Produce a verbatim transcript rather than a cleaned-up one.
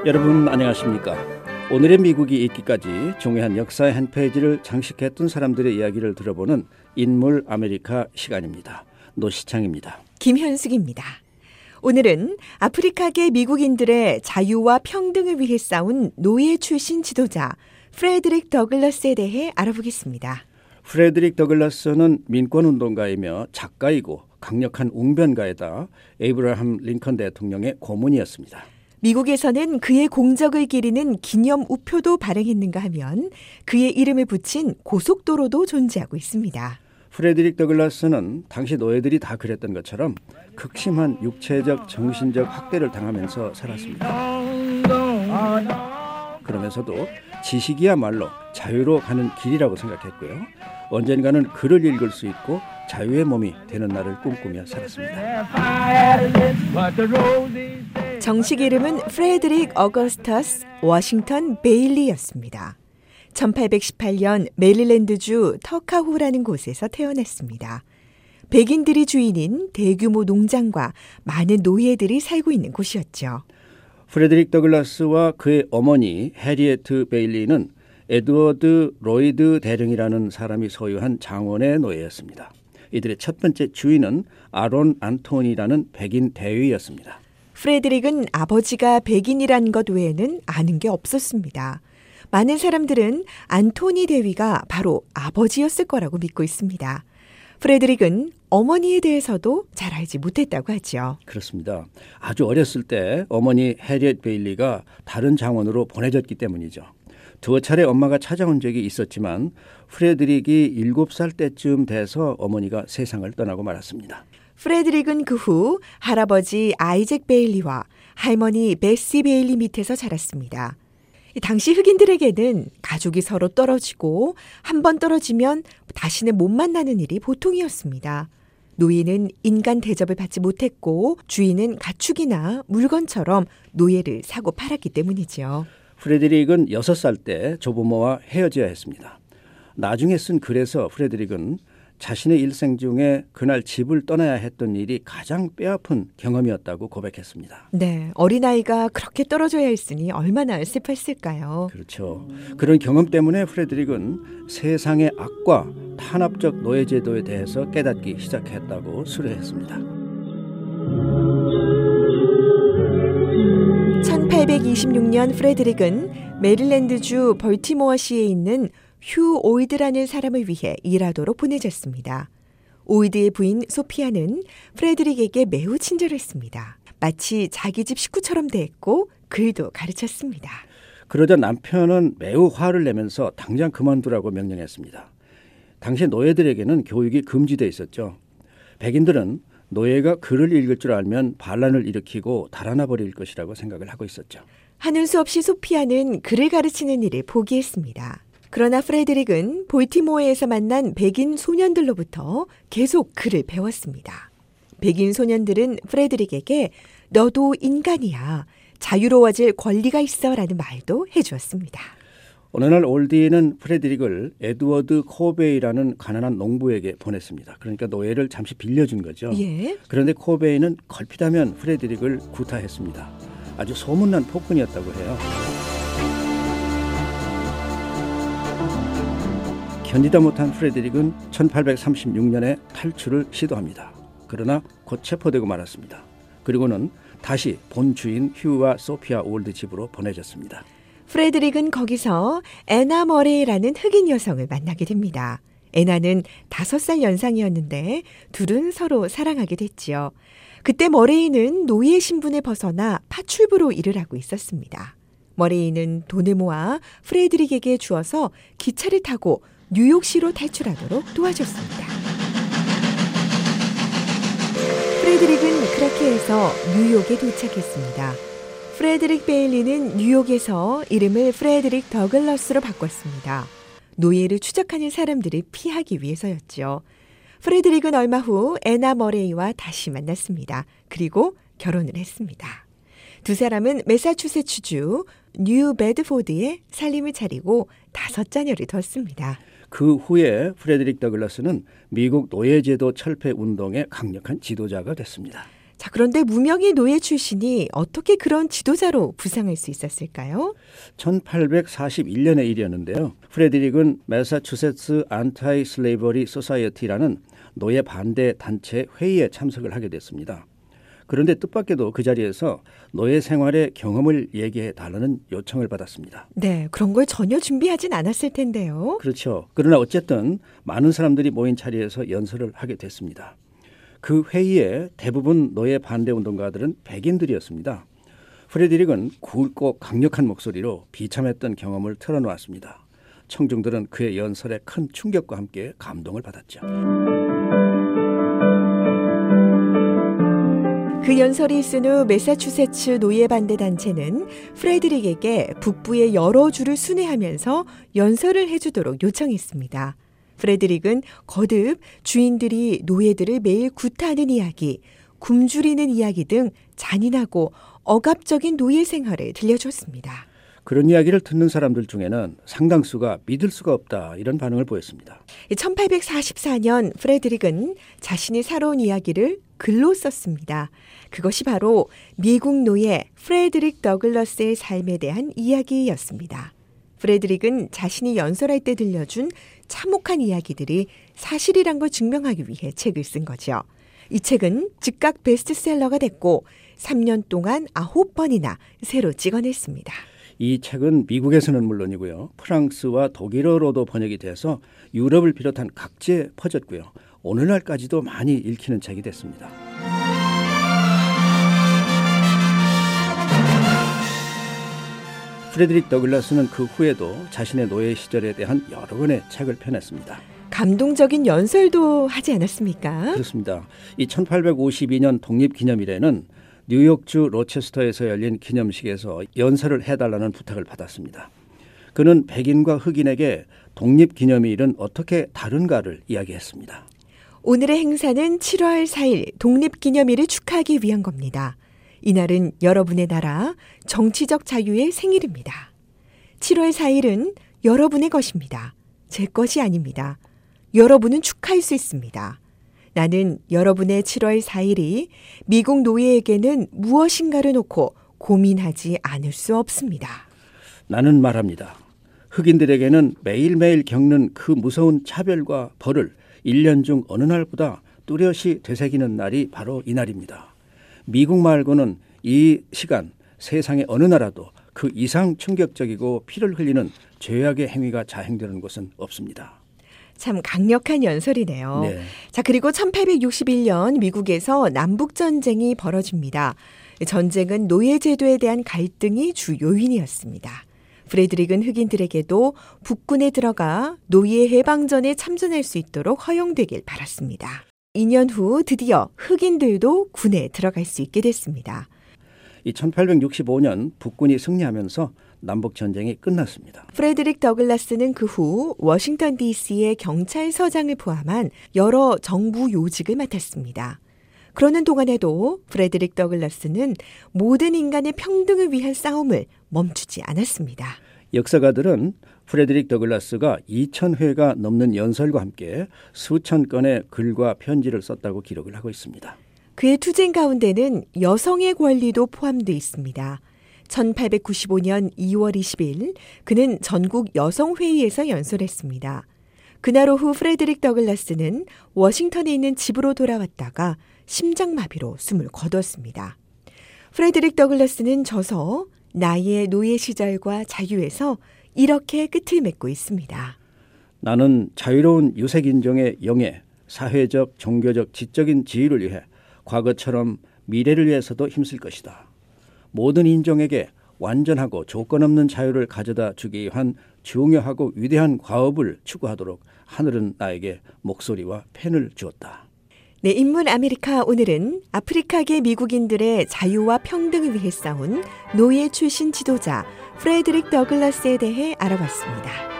여러분 안녕하십니까? 오늘의 미국이 있기까지 중요한 역사의 한 페이지를 장식했던 사람들의 이야기를 들어보는 인물 아메리카 시간입니다. 노시창입니다. 김현숙입니다. 오늘은 아프리카계 미국인들의 자유와 평등을 위해 싸운 노예 출신 지도자 프레드릭 더글라스에 대해 알아보겠습니다. 프레드릭 더글라스는 민권운동가이며 작가이고 강력한 웅변가에다 에이브라함 링컨 대통령의 고문이었습니다. 미국에서는 그의 공적을 기리는 기념 우표도 발행했는가 하면 그의 이름을 붙인 고속도로도 존재하고 있습니다. 프레드릭 더글라스는 당시 노예들이 다 그랬던 것처럼 극심한 육체적, 정신적 학대를 당하면서 살았습니다. 그러면서도 지식이야말로 자유로 가는 길이라고 생각했고요. 언젠가는 글을 읽을 수 있고 자유의 몸이 되는 날을 꿈꾸며 살았습니다. 정식 이름은 프레드릭 어거스터스 워싱턴 베일리였습니다. 천팔백십팔 년 메릴랜드주 터카호라는 곳에서 태어났습니다. 백인들이 주인인 대규모 농장과 많은 노예들이 살고 있는 곳이었죠. 프레드릭 더글라스와 그의 어머니 해리에트 베일리는 에드워드 로이드 대령이라는 사람이 소유한 장원의 노예였습니다. 이들의 첫 번째 주인은 아론 안토니라는 백인 대위였습니다. 프레드릭은 아버지가 백인이란 것 외에는 아는 게 없었습니다. 많은 사람들은 안토니 대위가 바로 아버지였을 거라고 믿고 있습니다. 프레드릭은 어머니에 대해서도 잘 알지 못했다고 하죠. 그렇습니다. 아주 어렸을 때 어머니 해리엣 베일리가 다른 장원으로 보내졌기 때문이죠. 두어 차례 엄마가 찾아온 적이 있었지만 프레드릭이 일곱 살 때쯤 돼서 어머니가 세상을 떠나고 말았습니다. 프레드릭은 그 후 할아버지 아이잭 베일리와 할머니 베시 베일리 밑에서 자랐습니다. 당시 흑인들에게는 가족이 서로 떨어지고 한 번 떨어지면 다시는 못 만나는 일이 보통이었습니다. 노예는 인간 대접을 받지 못했고 주인은 가축이나 물건처럼 노예를 사고 팔았기 때문이죠. 프레드릭은 여섯 살 때 조부모와 헤어져야 했습니다. 나중에 쓴 글에서 프레드릭은 자신의 일생 중에 그날 집을 떠나야 했던 일이 가장 뼈아픈 경험이었다고 고백했습니다. 네, 어린아이가 그렇게 떨어져야 했으니 얼마나 슬펐을까요? 그렇죠. 그런 경험 때문에 프레드릭은 세상의 악과 탄압적 노예제도에 대해서 깨닫기 시작했다고 수료했습니다. 천팔백이십육 년 프레드릭은 메릴랜드주 벌티모어시에 있는 휴 오이드라는 사람을 위해 일하도록 보내졌습니다. 오이드의 부인 소피아는 프레드릭에게 매우 친절했습니다. 마치 자기 집 식구처럼 대했고 글도 가르쳤습니다. 그러자 남편은 매우 화를 내면서 당장 그만두라고 명령했습니다. 당시 노예들에게는 교육이 금지되어 있었죠. 백인들은 노예가 글을 읽을 줄 알면 반란을 일으키고 달아나 버릴 것이라고 생각을 하고 있었죠. 하는 수 없이 소피아는 글을 가르치는 일을 포기했습니다. 그러나 프레드릭은 볼티모어에서 만난 백인 소년들로부터 계속 글을 배웠습니다. 백인 소년들은 프레드릭에게 너도 인간이야, 자유로워질 권리가 있어 라는 말도 해주었습니다. 어느 날 올디는 프레드릭을 에드워드 코베이라는 가난한 농부에게 보냈습니다. 그러니까 노예를 잠시 빌려준 거죠. 예. 그런데 코베이는 걸핏하면 프레드릭을 구타했습니다. 아주 소문난 폭군이었다고 해요. 견디다 못한 프레드릭은 천팔백삼십육 년에 탈출을 시도합니다. 그러나 곧 체포되고 말았습니다. 그리고는 다시 본 주인 휴와 소피아 올드 집으로 보내졌습니다. 프레드릭은 거기서 애나 머레이라는 흑인 여성을 만나게 됩니다. 애나는 다섯 살 연상이었는데 둘은 서로 사랑하게 됐지요. 그때 머레이는 노예 신분에 벗어나 파출부로 일을 하고 있었습니다. 머레이는 돈을 모아 프레드릭에게 주어서 기차를 타고 뉴욕시로 탈출하도록 도와줬습니다. 프레드릭은 그렇게 해서 뉴욕에 도착했습니다. 프레드릭 베일리는 뉴욕에서 이름을 프레드릭 더글라스로 바꿨습니다. 노예를 추적하는 사람들을 피하기 위해서였죠. 프레드릭은 얼마 후 애나 머레이와 다시 만났습니다. 그리고 결혼을 했습니다. 두 사람은 매사추세츠주 뉴 베드포드에 살림을 차리고 다섯 자녀를 뒀습니다. 그 후에 프레드릭 더글라스는 미국 노예제도 철폐 운동의 강력한 지도자가 됐습니다. 자, 그런데 무명의 노예 출신이 어떻게 그런 지도자로 부상할 수 있었을까요? 천팔백사십일 년의 일이었는데요. 프레드릭은 매사추세츠 안타이 슬레이버리 소사이어티라는 노예 반대 단체 회의에 참석을 하게 됐습니다. 그런데 뜻밖에도 그 자리에서 노예 생활의 경험을 얘기해 달라는 요청을 받았습니다. 네, 그런 걸 전혀 준비하진 않았을 텐데요. 그렇죠. 그러나 어쨌든 많은 사람들이 모인 자리에서 연설을 하게 됐습니다. 그 회의에 대부분 노예 반대 운동가들은 백인들이었습니다. 프레드릭은 굵고 강력한 목소리로 비참했던 경험을 털어놓았습니다. 청중들은 그의 연설에 큰 충격과 함께 감동을 받았죠. 그 연설이 있은 후 매사추세츠 노예 반대 단체는 프레드릭에게 북부의 여러 주를 순회하면서 연설을 해주도록 요청했습니다. 프레드릭은 거듭 주인들이 노예들을 매일 구타하는 이야기, 굶주리는 이야기 등 잔인하고 억압적인 노예 생활을 들려줬습니다. 그런 이야기를 듣는 사람들 중에는 상당수가 믿을 수가 없다 이런 반응을 보였습니다. 천팔백사십사 년 프레드릭은 자신이 살아온 이야기를 글로 썼습니다. 그것이 바로 미국 노예 프레드릭 더글러스의 삶에 대한 이야기였습니다. 프레드릭은 자신이 연설할 때 들려준 참혹한 이야기들이 사실이란 걸 증명하기 위해 책을 쓴 거죠. 이 책은 즉각 베스트셀러가 됐고 삼 년 동안 아홉 번이나 새로 찍어냈습니다. 이 책은 미국에서는 물론이고요. 프랑스와 독일어로도 번역이 돼서 유럽을 비롯한 각지에 퍼졌고요. 오늘날까지도 많이 읽히는 책이 됐습니다. 프레드릭 더글라스는 그 후에도 자신의 노예 시절에 대한 여러 권의 책을 펴냈습니다. 감동적인 연설도 하지 않았습니까? 그렇습니다. 이 천팔백오십이 년 독립기념일에는 뉴욕주 로체스터에서 열린 기념식에서 연설을 해달라는 부탁을 받았습니다. 그는 백인과 흑인에게 독립기념일은 어떻게 다른가를 이야기했습니다. 오늘의 행사는 칠월 사일 독립기념일을 축하하기 위한 겁니다. 이날은 여러분의 나라 정치적 자유의 생일입니다. 칠월 사일은 여러분의 것입니다. 제 것이 아닙니다. 여러분은 축하할 수 있습니다. 나는 여러분의 칠월 사일이 미국 노예에게는 무엇인가를 놓고 고민하지 않을 수 없습니다. 나는 말합니다. 흑인들에게는 매일매일 겪는 그 무서운 차별과 벌을 일 년 중 어느 날보다 뚜렷이 되새기는 날이 바로 이 날입니다. 미국 말고는 이 시간 세상의 어느 나라도 그 이상 충격적이고 피를 흘리는 죄악의 행위가 자행되는 곳은 없습니다. 참 강력한 연설이네요. 네. 자, 그리고 천팔백육십일 년 미국에서 남북전쟁이 벌어집니다. 전쟁은 노예제도에 대한 갈등이 주 요인이었습니다. 프레드릭은 흑인들에게도 북군에 들어가 노예 해방전에 참전할 수 있도록 허용되길 바랐습니다. 이 년 후 드디어 흑인들도 군에 들어갈 수 있게 됐습니다. 이 천팔백육십오 년 북군이 승리하면서 남북전쟁이 끝났습니다. 프레드릭 더글라스는 그 후 워싱턴 디씨의 경찰서장을 포함한 여러 정부 요직을 맡았습니다. 그러는 동안에도 프레드릭 더글라스는 모든 인간의 평등을 위한 싸움을 멈추지 않았습니다. 역사가들은 프레드릭 더글라스가 이천 회가 넘는 연설과 함께 수천 건의 글과 편지를 썼다고 기록을 하고 있습니다. 그의 투쟁 가운데는 여성의 권리도 포함되어 있습니다. 천팔백구십오 년 이월 이십일 그는 전국 여성회의에서 연설했습니다. 그날 오후 프레드릭 더글라스는 워싱턴에 있는 집으로 돌아왔다가 심장마비로 숨을 거두었습니다. 프레드릭 더글라스는 저서 나의 노예 시절과 자유에서 이렇게 끝을 맺고 있습니다. 나는 자유로운 유색인종의 영예, 사회적, 종교적, 지적인 지위를 위해 과거처럼 미래를 위해서도 힘쓸 것이다. 모든 인종에게 완전하고 조건 없는 자유를 가져다 주기 위한 중요하고 위대한 과업을 추구하도록 하늘은 나에게 목소리와 펜을 주었다. 네, 인문 아메리카 오늘은 아프리카계 미국인들의 자유와 평등을 위해 싸운 노예 출신 지도자 프레드릭 더글라스에 대해 알아봤습니다.